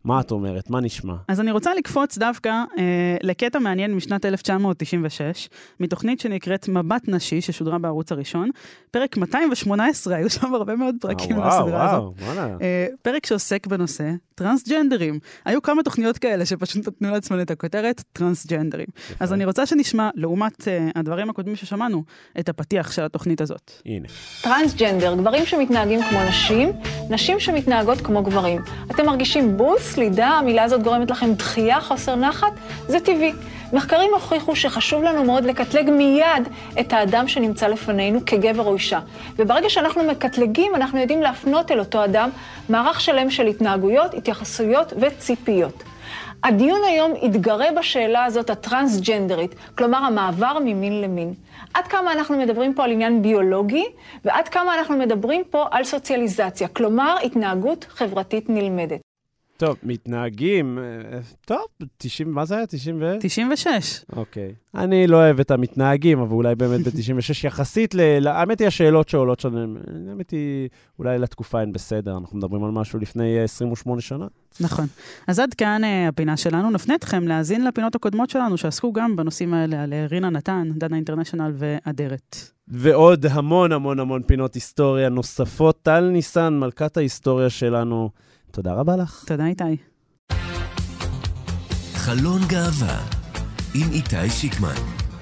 מה את אומרת? מה נשמע? אז אני רוצה לקפוץ דווקא אה, לקטע מעניין משנת אלף תשע מאות תשעים ושש, מתוכנית שנקראת מבט נשי, ששודרה בערוץ הראשון. פרק מאתיים ושמונה עשרה, היו שם הרבה מאוד פרקים וואו, לסדרה וואו, הזאת. וואלה. אה, פרק שעוסק בנושא טרנסג'נדרים. היו כמה תוכניות כאלה שפשוט נתנו לעצמן את הכותרת טרנסג'נדרים. אז אני רוצה שנשמע, לעומת אה, הדברים הקודמים ששמענו, את הפתיח של התוכנית הזאת. הנה. טרנסג'נדר, גברים שמתנהגים כמו נשים, נשים שמתנהגות כמו גברים. אתם מרגישים בוס, לידה, המילה הזאת גורמת לכם דחייה, חוסר נחת? זה טבעי. מחקרים הוכיחו שחשוב לנו מאוד לקטלג מיד את האדם שנמצא לפנינו כגבר או אישה. וברגע שאנחנו מקטלגים, אנחנו יודעים להפנות אל אותו אדם מערך שלם של התנהגויות, התייחסויות וציפיות. הדיון היום יתגרה בשאלה הזאת הטרנסג'נדרית, כלומר המעבר ממין למין. עד כמה אנחנו מדברים פה על עניין ביולוגי, ועד כמה אנחנו מדברים פה על סוציאליזציה, כלומר התנהגות חברתית נלמדת. טוב, מתנהגים, טוב, תשעים, מה זה היה? תשעים ו... תשעים ושש. אוקיי. אני לא אוהב את המתנהגים, אבל אולי באמת ב-תשעים ושש יחסית, ל... האמת היא השאלות שעולות שלנו, האמת היא אולי לתקופה אין בסדר, אנחנו מדברים על משהו לפני עשרים ושמונה שנה. נכון. אז עד כאן הפינה שלנו, נפנה אתכם להאזין לפינות הקודמות שלנו, שעסקו גם בנושאים האלה, על רינה נתן, דנה אינטרנשיונל ואדרת. ועוד המון המון המון פינות היסטוריה נוספות. טל ניסן, מלכת ההיסטוריה שלנו, תודה רבה לך. תודה איתי. חלון גאווה עם איתי שיקמן.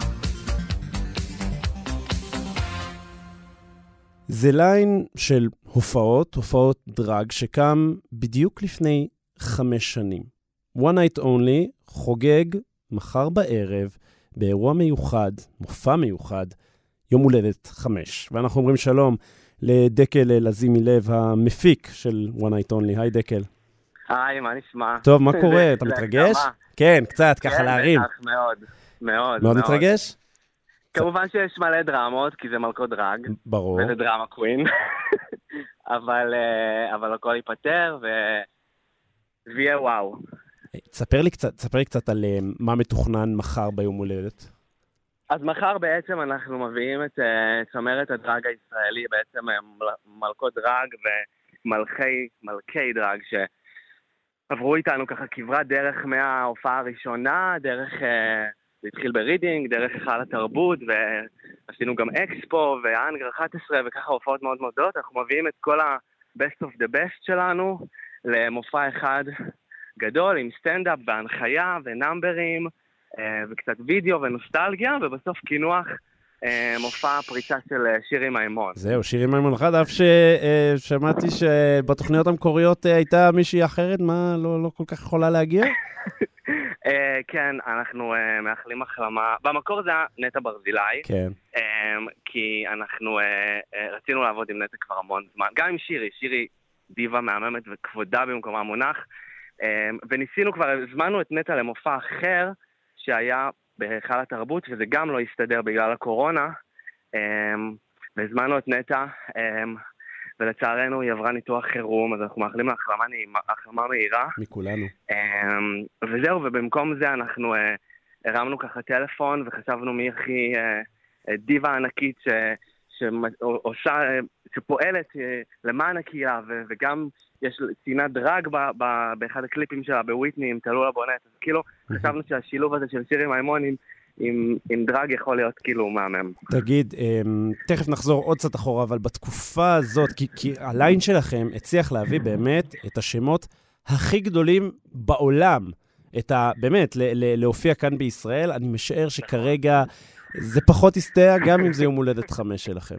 זה ליין של הופעות, הופעות דרג, שקם בדיוק לפני חמש שנים. One Night Only חוגג מחר בערב באירוע מיוחד, מופע מיוחד, יום הולדת חמש. ואנחנו אומרים שלום לדקל לזימי לב, המפיק של One Night Only. היי דקל. היי, מה נשמע? טוב, מה קורה? אתה מתרגש? כן, קצת, ככה להרים. כן, בטח, מאוד, מאוד. מאוד מתרגש? כמובן שיש מלא דרמות, כי זה מלכות דרג. ברור. וזה דרמה קווין. אבל, אבל הכל ייפטר, ויהיה וואו. תספר לי קצת, תספר לי קצת על מה מתוכנן מחר ביום הולדת. אז מחר בעצם אנחנו מביאים את צמרת הדרג הישראלי, בעצם מלכות דרג ומלכי, מלכי דרג שעברו איתנו ככה כברת דרך מההופעה הראשונה, דרך, זה התחיל ברידינג, דרך היכל התרבות, ועשינו גם אקספו והאנגר אחת עשרה וככה הופעות מאוד מאוד גדולות. אנחנו מביאים את כל ה-best of the best שלנו למופע אחד גדול עם סטנדאפ בהנחיה ונאמברים, וקצת וידאו ונוסטלגיה, ובסוף כינוח מופע פריצה של שירי מימון. זהו, שירי מימון אחד, אף ששמעתי שבתוכניות המקוריות הייתה מישהי אחרת, מה, לא, לא כל כך יכולה להגיע? כן, אנחנו מאחלים החלמה. במקור זה היה נטע ברזילי, כן. כי אנחנו רצינו לעבוד עם נטע כבר המון זמן, גם עם שירי, שירי דיבה מהממת וכבודה במקומה מונח, וניסינו כבר, הזמנו את נטע למופע אחר, שהיה בהיכל התרבות, וזה גם לא הסתדר בגלל הקורונה, והזמנו את נטע, ולצערנו היא עברה ניתוח חירום, אז אנחנו מאחלים לה החלמה, החלמה מהירה. מכולנו. וזהו, ובמקום זה אנחנו הרמנו ככה טלפון, וחשבנו מי הכי דיבה ענקית ש... שעושה, שפועלת למען הקהילה, וגם יש צינת דרג באחד הקליפים שלה בוויטני עם תלול הבונט, אז כאילו חשבנו שהשילוב הזה של שירי מימון עם, עם, עם דרג יכול להיות כאילו מהמם. תגיד, תכף נחזור עוד קצת אחורה, אבל בתקופה הזאת, כי, כי הליין שלכם הצליח להביא באמת את השמות הכי גדולים בעולם, את ה, באמת, ל, ל, להופיע כאן בישראל. אני משער שכרגע זה פחות הסתייע, גם אם זה יום הולדת חמש שלכם.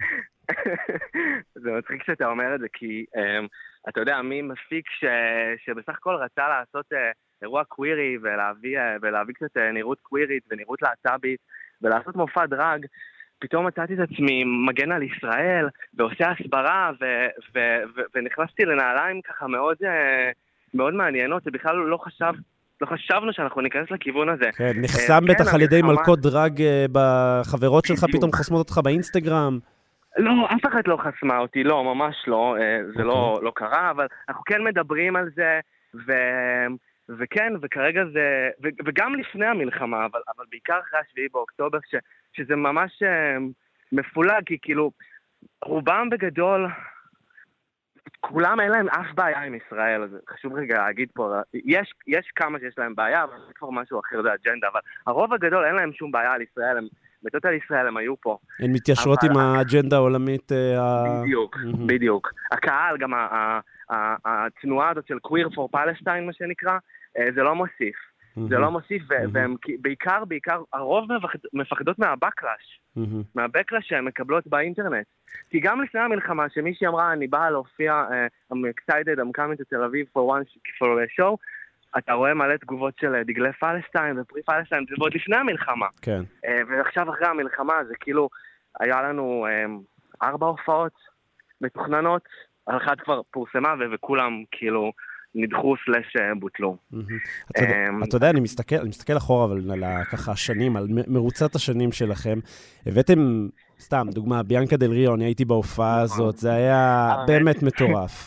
זה מצחיק שאתה אומר את זה, כי um, אתה יודע, מי מפיק ש, שבסך הכל רצה לעשות uh, אירוע קווירי, ולהביא, uh, ולהביא קצת uh, נראות קווירית ונראות להט"בית, ולעשות מופע דרג, פתאום מצאתי את עצמי מגן על ישראל, ועושה הסברה, ו- ו- ו- ונכנסתי לנעליים ככה מאוד, uh, מאוד מעניינות, שבכלל לא חשב, לא חשבנו שאנחנו ניכנס לכיוון הזה. כן, נחסם בטח על ידי מלכות דרג בחברות שלך, פתאום חסמות אותך באינסטגרם. לא, אף אחד לא חסמה אותי, לא, ממש לא, זה לא, לא קרה, אבל אנחנו כן מדברים על זה, ו... וכן, וכרגע זה, ו... וגם לפני המלחמה, אבל, אבל בעיקר אחרי השביעי באוקטובר, ש... שזה ממש מפולג, כי כאילו, רובם בגדול, כולם אין להם אף בעיה עם ישראל, אז חשוב רגע להגיד פה, יש, יש כמה שיש להם בעיה, אבל זה כבר משהו אחר, זה אג'נדה, אבל הרוב הגדול אין להם שום בעיה על ישראל, הם מתות על ישראל, הם היו פה. הן מתיישרות עם האג'נדה העולמית. בדיוק, בדיוק. הקהל, גם התנועה הזאת של Queer for Palestine, מה שנקרא, זה לא מוסיף. זה לא מוסיף, והם בעיקר, בעיקר, הרוב מפחדות מהבקלאש, מהבקלאש שהן מקבלות באינטרנט. כי גם לפני המלחמה, שמישהי אמרה, אני באה להופיע, I'm excited, I'm coming to תל אביב for one for a show, אתה רואה מלא תגובות של דגלי פלסטיין ופרי פלסטיין, זה עוד לפני המלחמה. כן. ועכשיו אחרי המלחמה, זה כאילו, היה לנו ארבע הופעות מתוכננות, אחת כבר פורסמה, וכולם כאילו נדחו סלש בוטלו. אתה יודע, אני מסתכל אחורה, אבל על ככה השנים, על מרוצת השנים שלכם, הבאתם, סתם, דוגמה, ביאנקה דל ריו, אני הייתי בהופעה הזאת, זה היה באמת מטורף.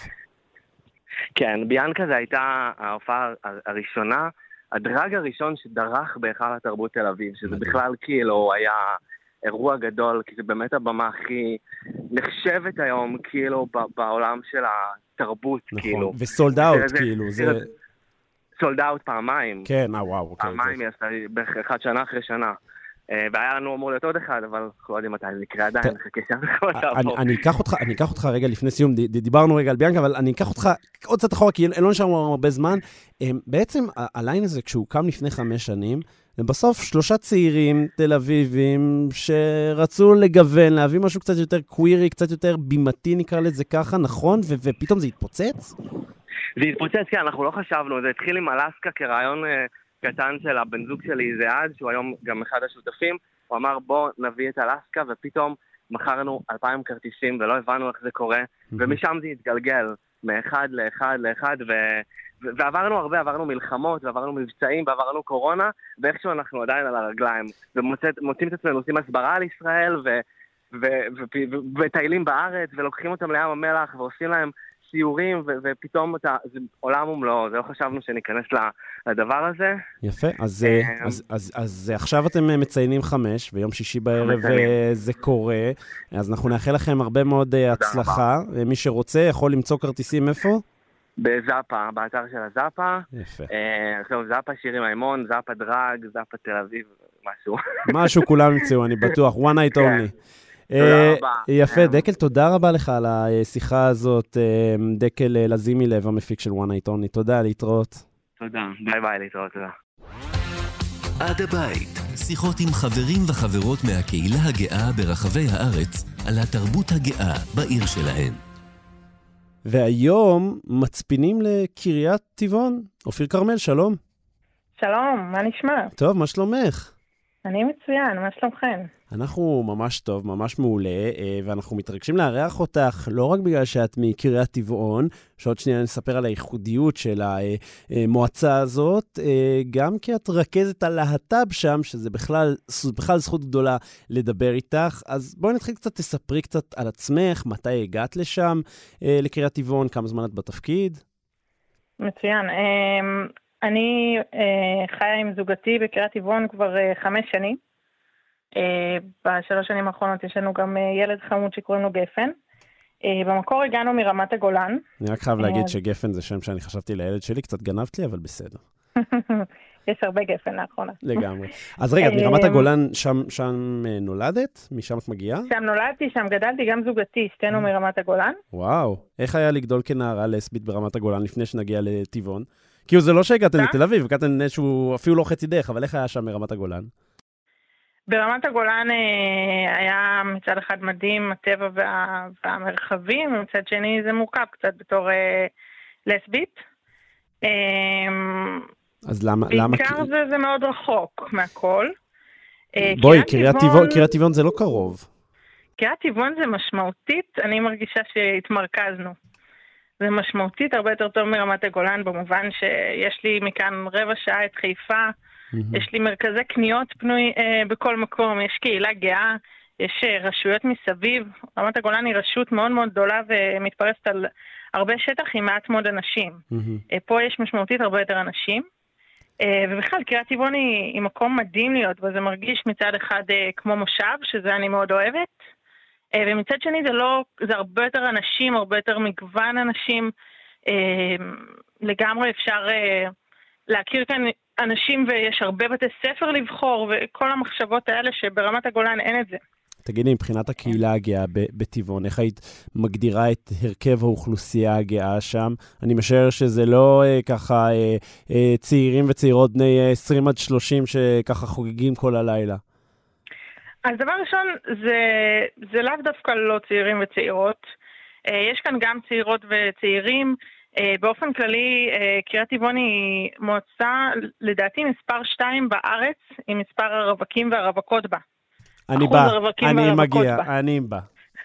כן, ביאנקה זה הייתה ההופעה הראשונה, הדרג הראשון שדרך בהיכל התרבות תל אביב, שזה בכלל כאילו היה אירוע גדול, כי זה באמת הבמה הכי נחשבת היום, כאילו, בעולם של התרבות, כאילו. נכון, וסולד אאוט, כאילו, זה... סולד אאוט פעמיים. כן, אה, וואו, אוקיי. פעמיים היא עשתה, בערך אחד שנה אחרי שנה. והיה לנו אמור להיות עוד אחד, אבל אנחנו לא יודעים מתי זה יקרה עדיין, נחכה שם לכל תעבור. אני אקח אותך רגע לפני סיום, דיברנו רגע על ביאנקה, אבל אני אקח אותך עוד קצת אחורה, כי לא נשארנו הרבה זמן. בעצם הליין הזה, כשהוא הוקם לפני חמש שנים, ובסוף שלושה צעירים תל אביבים שרצו לגוון, להביא משהו קצת יותר קווירי, קצת יותר בימתי, נקרא לזה ככה, נכון? ופתאום זה התפוצץ? זה התפוצץ, כן, אנחנו לא חשבנו, זה התחיל עם אלסקה כרעיון קטן של הבן זוג שלי זהד, שהוא היום גם אחד השותפים, הוא אמר בוא נביא את אלסקה, ופתאום מכרנו אלפיים כרטיסים ולא הבנו איך זה קורה, ומשם זה התגלגל מאחד לאחד לאחד, ו... ועברנו הרבה, עברנו מלחמות, ועברנו מבצעים, ועברנו קורונה, ואיכשהו אנחנו עדיין על הרגליים, ומוצאים את עצמנו, עושים הסברה על ישראל, וטיילים בארץ, ולוקחים אותם לים המלח, ועושים להם סיורים, ופתאום זה עולם ומלואו, זה לא חשבנו שניכנס לדבר הזה. יפה, אז עכשיו אתם מציינים חמש, ויום שישי בערב זה קורה, אז אנחנו נאחל לכם הרבה מאוד הצלחה, מי שרוצה יכול למצוא כרטיסים איפה? בזאפה, באתר של הזאפה. יפה. עכשיו, זאפה שירי מימון, זאפה דרג, זאפה תל אביב, משהו. משהו כולם ימצאו, אני בטוח. One night only. תודה רבה. יפה, דקל, תודה רבה לך על השיחה הזאת. דקל לזימי לב, המפיק של One night only. תודה, להתראות. תודה, ביי ביי, להתראות, תודה. עד הבית, שיחות עם חברים וחברות מהקהילה הגאה ברחבי הארץ, על התרבות הגאה בעיר שלהן. והיום מצפינים לקריית טבעון. אופיר כרמל, שלום. שלום, מה נשמע? טוב, מה שלומך? אני מצוין, מה שלומכם? אנחנו ממש טוב, ממש מעולה, ואנחנו מתרגשים לארח אותך, לא רק בגלל שאת מקריית טבעון, שעוד שנייה נספר על הייחודיות של המועצה הזאת, גם כי את רכזת על להט"ב שם, שזה בכלל, בכלל זכות גדולה לדבר איתך. אז בואי נתחיל קצת, תספרי קצת על עצמך, מתי הגעת לשם, לקריית טבעון, כמה זמן את בתפקיד? מצוין. אני חיה עם זוגתי בקריית טבעון כבר חמש שנים. בשלוש שנים האחרונות יש לנו גם ילד חמוד שקוראים לו גפן. במקור הגענו מרמת הגולן. אני רק חייב להגיד שגפן זה שם שאני חשבתי לילד שלי, קצת גנבת לי, אבל בסדר. יש הרבה גפן לאחרונה. לגמרי. אז רגע, מרמת הגולן שם נולדת? משם את מגיעה? שם נולדתי, שם גדלתי, גם זוגתי, שתינו מרמת הגולן. וואו, איך היה לגדול כנערה לסבית ברמת הגולן לפני שנגיע לטבעון? כי זה לא שהגעתם לתל אביב, הגעתם איזשהו, אפילו לא חצי דרך, אבל איך היה שם מרמת הגולן? ברמת הגולן היה מצד אחד מדהים, הטבע והמרחבים, ומצד שני זה מורכב קצת בתור לסבית. אז למה... בעיקר זה מאוד רחוק מהכל. בואי, קריית טבעון זה לא קרוב. קריית טבעון זה משמעותית, אני מרגישה שהתמרכזנו. זה משמעותית הרבה יותר טוב מרמת הגולן, במובן שיש לי מכאן רבע שעה את חיפה, יש לי מרכזי קניות פנוי אה, בכל מקום, יש קהילה גאה, יש אה, רשויות מסביב. רמת הגולן היא רשות מאוד מאוד גדולה ומתפרסת על הרבה שטח עם מעט מאוד אנשים. אה, פה יש משמעותית הרבה יותר אנשים. אה, ובכלל, קריית טבעון היא, היא מקום מדהים להיות, וזה מרגיש מצד אחד אה, כמו מושב, שזה אני מאוד אוהבת. ומצד שני זה לא, זה הרבה יותר אנשים, הרבה יותר מגוון אנשים, לגמרי אפשר להכיר כאן אנשים ויש הרבה בתי ספר לבחור, וכל המחשבות האלה שברמת הגולן אין את זה. תגידי, מבחינת הקהילה הגאה בטבעון, איך היית מגדירה את הרכב האוכלוסייה הגאה שם? אני משער שזה לא אה, ככה אה, אה, צעירים וצעירות בני עשרים עד שלושים שככה חוגגים כל הלילה. אז דבר ראשון, זה, זה לאו דווקא לא צעירים וצעירות. אה, יש כאן גם צעירות וצעירים. אה, באופן כללי, אה, קריית טבעון היא מועצה, לדעתי מספר שתיים בארץ, עם מספר הרווקים והרווקות בה. אני בא, אני מגיע, אני בא.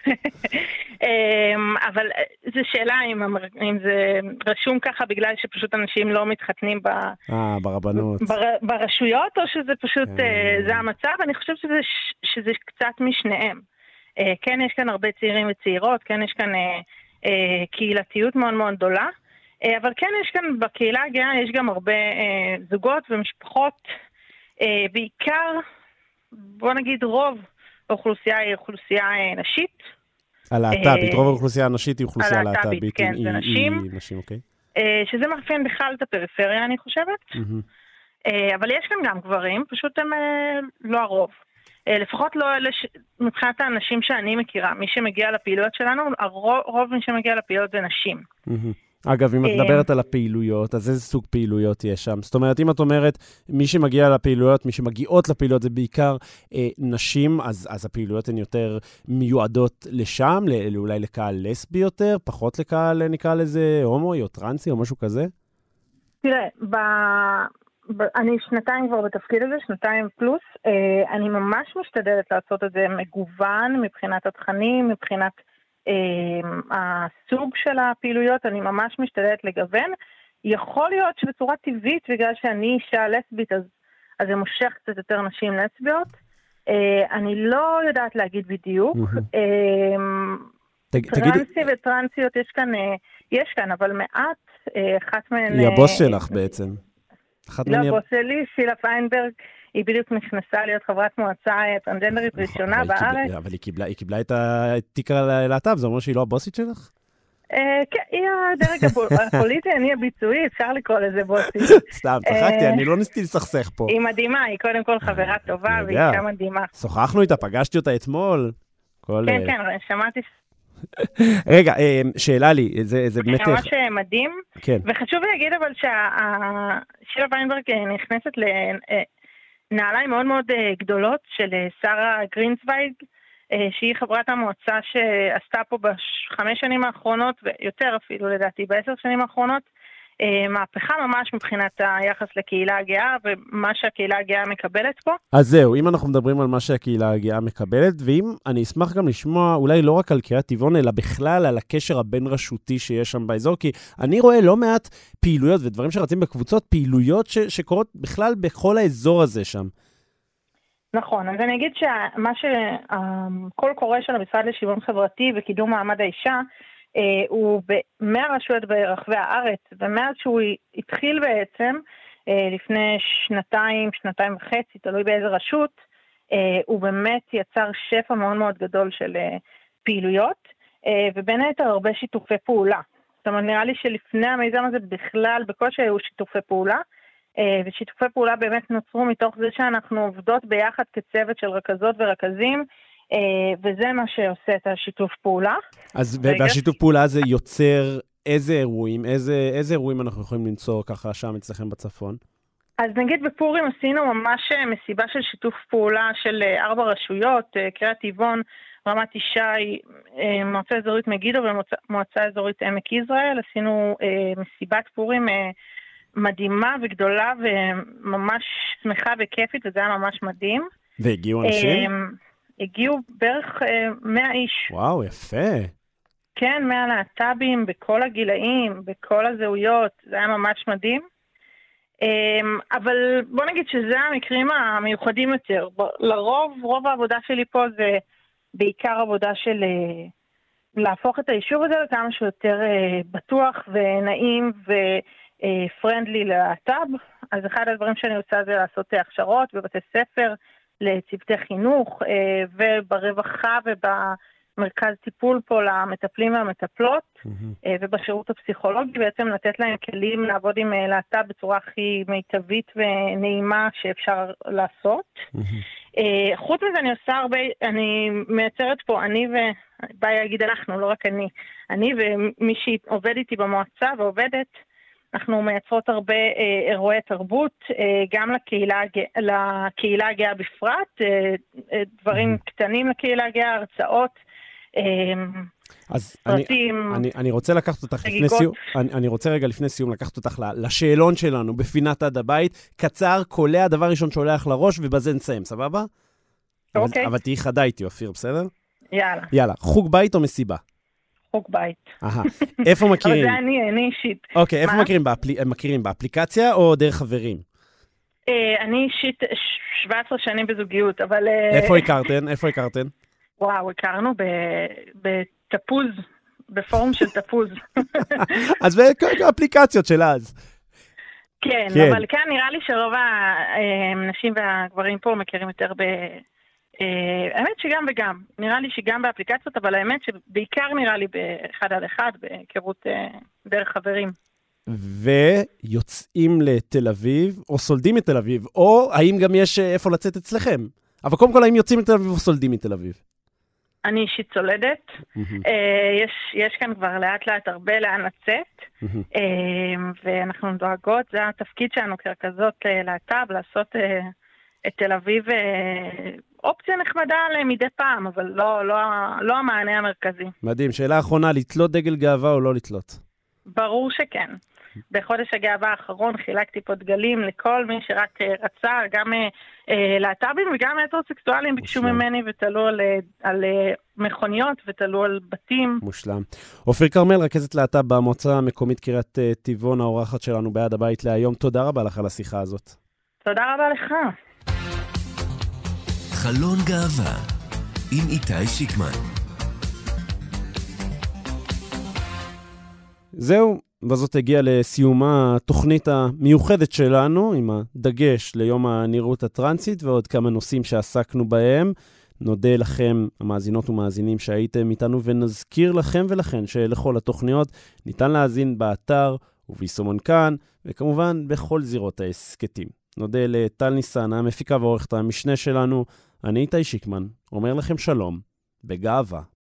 אבל זו שאלה אם, אם זה רשום ככה בגלל שפשוט אנשים לא מתחתנים ב... אה, ברבנות. בר, ברשויות, או שזה פשוט, זה המצב. אני חושבת שזה, שזה קצת משניהם. כן, יש כאן הרבה צעירים וצעירות, כן, יש כאן קהילתיות מאוד מאוד גדולה, אבל כן, יש כאן בקהילה הגאה, יש גם הרבה זוגות ומשפחות, בעיקר... בוא נגיד רוב האוכלוסייה היא אוכלוסייה נשית. הלהט"בית, רוב האוכלוסייה הנשית היא אוכלוסייה להט"בית. הלהט"בית, כן, זה נשים. נשים, אוקיי. שזה מאפיין בכלל את הפריפריה, אני חושבת. אבל יש כאן גם גברים, פשוט הם לא הרוב. לפחות לא מבחינת האנשים שאני מכירה, מי שמגיע לפעילויות שלנו, הרוב מי שמגיע לפעילויות זה נשים. אגב, אם את מדברת על הפעילויות, אז איזה סוג פעילויות יש שם? זאת אומרת, אם את אומרת, מי שמגיע לפעילויות, מי שמגיעות לפעילויות, זה בעיקר אה, נשים, אז, אז הפעילויות הן יותר מיועדות לשם, לא, אולי לקהל לסבי יותר, פחות לקהל, נקרא לזה, הומואי או טרנסי או משהו כזה? תראה, ב... ב... אני שנתיים כבר בתפקיד הזה, שנתיים פלוס, אה, אני ממש משתדלת לעשות את זה מגוון, מבחינת התכנים, מבחינת... הסוג של הפעילויות, אני ממש משתדלת לגוון. יכול להיות שבצורה טבעית, בגלל שאני אישה לסבית, אז, אז זה מושך קצת יותר נשים לסביות. אני לא יודעת להגיד בדיוק. טרנסי וטרנסיות יש כאן, יש כאן, אבל מעט, אחת מהן... היא הבוס שלך בעצם. לא, הבוס שלי, שילה פיינברג, היא בדיוק נכנסה להיות חברת מועצה טרנסג'נדרית ראשונה בארץ. אבל היא קיבלה את התיק הלהט"ב, זה אומר שהיא לא הבוסית שלך? כן, היא הדרג הפוליטי, אני הביצועי, אפשר לקרוא לזה בוסית. סתם, צחקתי, אני לא ניסיתי לסכסך פה. היא מדהימה, היא קודם כל חברה טובה, והיא אישה מדהימה. שוחחנו איתה, פגשתי אותה אתמול. כן, כן, שמעתי. רגע, שאלה לי, זה באמת... ממש מדהים, וחשוב להגיד אבל ששילה ויינברג נכנסת לנעליים מאוד מאוד גדולות של שרה גרינצווייג, שהיא חברת המועצה שעשתה פה בחמש שנים האחרונות, ויותר אפילו לדעתי בעשר שנים האחרונות, מהפכה ממש מבחינת היחס לקהילה הגאה, ומה שהקהילה הגאה מקבלת פה. אז זהו, אם אנחנו מדברים על מה שהקהילה הגאה מקבלת, ואם אני אשמח גם לשמוע, אולי לא רק על קריית טבעון, אלא בכלל על הקשר הבין-רשותי שיש שם באזור, כי אני רואה לא מעט פעילויות ודברים שרצים בקבוצות, פעילויות ש- שקורות בכלל בכל האזור הזה שם. נכון, אז אני אגיד שמה שכל קורא של המשרד לשוויון חברתי וקידום מעמד האישה, Uh, הוא במאה רשויות ברחבי הארץ, ומאז שהוא התחיל בעצם, uh, לפני שנתיים, שנתיים וחצי, תלוי באיזה רשות, uh, הוא באמת יצר שפע מאוד מאוד גדול של uh, פעילויות, uh, ובין היתר הרבה שיתופי פעולה. זאת אומרת, נראה לי שלפני המיזם הזה בכלל, בקושי היו שיתופי פעולה, uh, ושיתופי פעולה באמת נוצרו מתוך זה שאנחנו עובדות ביחד כצוות של רכזות ורכזים, וזה מה שעושה את השיתוף פעולה. אז והשיתוף פעולה הזה יוצר איזה אירועים, איזה, איזה אירועים אנחנו יכולים למצוא ככה שם אצלכם בצפון? אז נגיד בפורים עשינו ממש מסיבה של שיתוף פעולה של ארבע רשויות, קריית טבעון, רמת ישי, מועצה אזורית מגידו ומועצה אזורית עמק יזרעאל. עשינו מסיבת פורים מדהימה וגדולה וממש שמחה וכיפית, וזה היה ממש מדהים. והגיעו אנשים? הגיעו בערך מאה איש. וואו, יפה. כן, מאה להט"בים בכל הגילאים, בכל הזהויות, זה היה ממש מדהים. אבל בוא נגיד שזה המקרים המיוחדים יותר. לרוב, רוב העבודה שלי פה זה בעיקר עבודה של להפוך את היישוב הזה לכמה שיותר בטוח ונעים ופרנדלי ללהט"ב. אז אחד הדברים שאני עושה זה לעשות הכשרות בבתי ספר, לצוותי חינוך, וברווחה מרכז טיפול פה למטפלים והמטפלות, mm-hmm. ובשירות הפסיכולוגי בעצם לתת להם כלים לעבוד עם להט"ב בצורה הכי מיטבית ונעימה שאפשר לעשות. Mm-hmm. חוץ מזה אני עושה הרבה, אני מייצרת פה, אני ובא להגיד אנחנו, לא רק אני, אני ומי שעובד איתי במועצה ועובדת, אנחנו מייצרות הרבה אה, אירועי תרבות, אה, גם לקהילה, לקהילה הגאה בפרט, אה, אה, דברים mm-hmm. קטנים לקהילה הגאה, הרצאות, אה, אז פרטים, אני, אני, אני רוצה לקחת אותך לפני סיום, אני, אני רוצה רגע לפני סיום לקחת אותך לשאלון שלנו בפינת עד הבית, קצר, קולע, דבר ראשון שהולך לראש, ובזה נסיים, סבבה? אוקיי. אבל, אבל תהי חדה איתי, אופיר, בסדר? יאללה. יאללה, חוג בית או מסיבה? חוג בית. אהה, איפה מכירים? אבל זה אני, אני אישית. אוקיי, איפה מכירים? באפל... מכירים באפליקציה או דרך חברים? אני אישית שבע עשרה שנים בזוגיות, אבל... איפה הכרתן? איפה הכרתן? וואו, הכרנו בתפוז, בפורום של תפוז. אז באפליקציות של אז. כן, אבל כאן נראה לי שרוב הנשים והגברים פה מכירים יותר ב... האמת שגם וגם, נראה לי שגם באפליקציות, אבל האמת שבעיקר נראה לי באחד על אחד, בהיכרות דרך חברים. ויוצאים לתל אביב, או סולדים מתל אביב, או האם גם יש איפה לצאת אצלכם? אבל קודם כל, האם יוצאים מתל אביב או סולדים מתל אביב? אני אישית סולדת. יש, יש כאן כבר לאט לאט הרבה לאן לצאת, ואנחנו דואגות, זה התפקיד שלנו כרכזות להט"ב, לעשות את תל אביב אופציה נחמדה מדי פעם, אבל לא, לא, לא המענה המרכזי. מדהים. שאלה אחרונה, לתלות דגל גאווה או לא לתלות? ברור שכן. בחודש הגאווה האחרון חילקתי פה דגלים לכל מי שרק רצה, גם אה, להט"בים וגם הטרוסקסואלים ביקשו ממני ותלו על, על מכוניות ותלו על בתים. מושלם. אופיר כרמל, רכזת להט"ב במועצה המקומית קריית טבעון, האורחת שלנו בעד הבית להיום. תודה רבה לך על השיחה הזאת. תודה רבה לך. חלון גאווה עם איתי שיקמן. זהו, וזאת הגיעה לסיומה התוכנית המיוחדת שלנו, עם הדגש ליום הנראות הטרנסית ועוד כמה נושאים שעסקנו בהם. נודה לכם, המאזינות ומאזינים שהייתם איתנו, ונזכיר לכם ולכן שלכל התוכניות ניתן להאזין באתר וביישומון כאן, וכמובן בכל זירות העסקתים. נודה לטל ניסן, המפיקה ועורכת המשנה שלנו. אני איתי שיקמן, אומר לכם שלום, בגאווה.